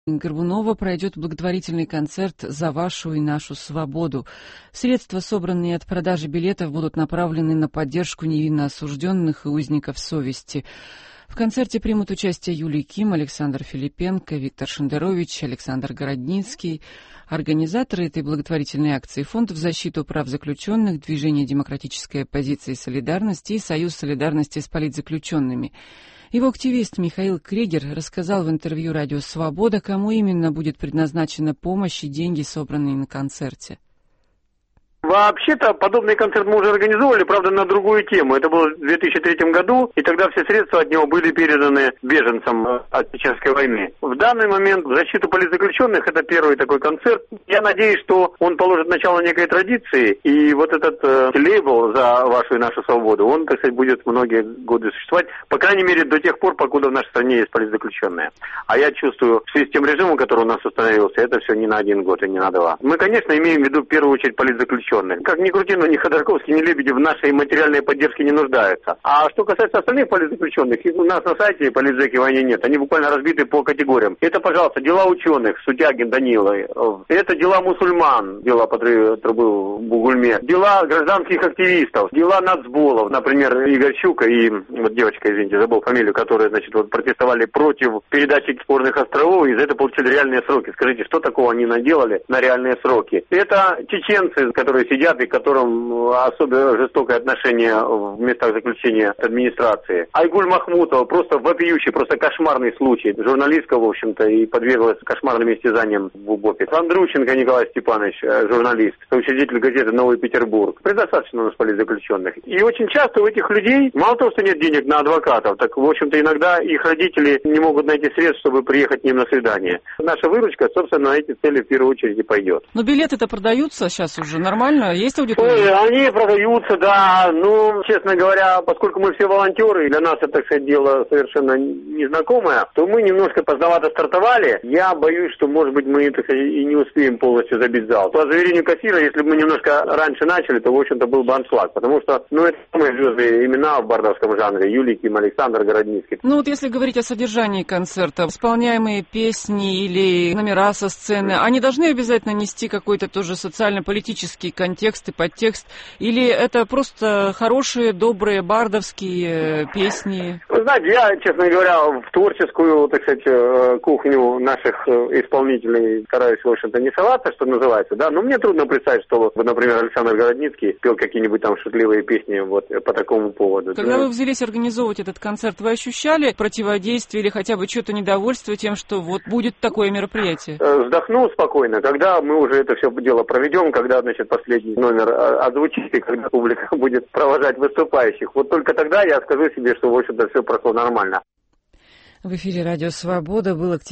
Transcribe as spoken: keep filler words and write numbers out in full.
Горбунова пройдет благотворительный концерт «За вашу и нашу свободу». Средства, собранные от продажи билетов, будут направлены на поддержку невинно осужденных и узников совести. В концерте примут участие Юлия Ким, Александр Филипенко, Виктор Шендерович, Александр Городницкий. Организаторы этой благотворительной акции — Фонд в защиту прав заключенных, Движение демократической оппозиции «Солидарность» и Союз солидарности с политзаключенными. Его активист Михаил Кригер рассказал в интервью «Радио Свобода», кому именно будет предназначена помощь и деньги, собранные на концерте. Вообще-то подобный концерт мы уже организовали, правда, на другую тему. Это было в две тысячи третьем году, и тогда все средства от него были переданы беженцам от Чеченской войны. В данный момент в защиту политзаключенных это первый такой концерт. Я надеюсь, что он положит начало некой традиции, и вот этот э, лейбл «За вашу и нашу свободу», он, так сказать, будет многие годы существовать, по крайней мере, до тех пор, покуда в нашей стране есть политзаключенные. А я чувствую, в связи с тем режимом, который у нас установился, это все не на один год и не на два. Мы, конечно, имеем в виду в первую очередь политзаключенных. Как ни крути, но ни Ходорковский, ни Лебедев в нашей материальной поддержке не нуждаются. А что касается остальных политзаключенных, их у нас на сайте политзаки войны нет. Они буквально разбиты по категориям. Это, пожалуйста, дела ученых, Сутягин, Данила. Это дела мусульман, дела по трубы в Бугульме. Дела гражданских активистов, дела нацболов, например, Игорь Щука и вот девочка, извините, забыл фамилию, которые, значит, вот протестовали против передачи спорных островов и за это получили реальные сроки. Скажите, что такого они наделали на реальные сроки? Это чеченцы, которые сидят и к которым особо жестокое отношение в местах заключения администрации. Айгуль Махмутова, просто вопиющий, просто кошмарный случай. Журналистка, в общем-то, и подверглась кошмарным истязаниям в УБОПе. Андрущенко Николай Степанович, журналист, учредитель газеты «Новый Петербург». Предостаточно у нас политзаключенных. И очень часто у этих людей, мало того, что нет денег на адвокатов, так, в общем-то, иногда их родители не могут найти средств, чтобы приехать к ним на свидание. Наша выручка, собственно, на эти цели в первую очередь и пойдет. Но билеты-то продаются сейчас уже нормально? Есть аудитория? Ой, они продаются, да. Ну, честно говоря, поскольку мы все волонтеры, для нас это, так сказать, дело совершенно незнакомое, то мы немножко поздновато стартовали. Я боюсь, что, может быть, мы, так сказать, и не успеем полностью забить зал. По заверению кассира, если бы мы немножко раньше начали, то, в общем-то, был бы аншлаг. Потому что, ну, это самые звездные имена в бардовском жанре. Юлий Ким, Александр Городницкий. Ну, вот если говорить о содержании концерта, исполняемые песни или номера со сцены, они должны обязательно нести какой-то тоже социально-политический контекст и подтекст, или это просто хорошие, добрые бардовские песни? Вы знаете, я, честно говоря, в творческую, так сказать, кухню наших исполнителей стараюсь, в общем-то, не соваться, что называется, да, но мне трудно представить, что, например, Александр Городницкий пел какие-нибудь там шутливые песни вот по такому поводу. Когда вы взялись организовывать этот концерт, вы ощущали противодействие или хотя бы что-то недовольство тем, что вот будет такое мероприятие? Вздохнул спокойно, когда мы уже это все дело проведем, когда, значит, последний номер озвучит, и когда публика будет провожать выступающих. Вот только тогда я скажу себе, что, в общем-то, все прошло нормально. В эфире «Радио Свобода» был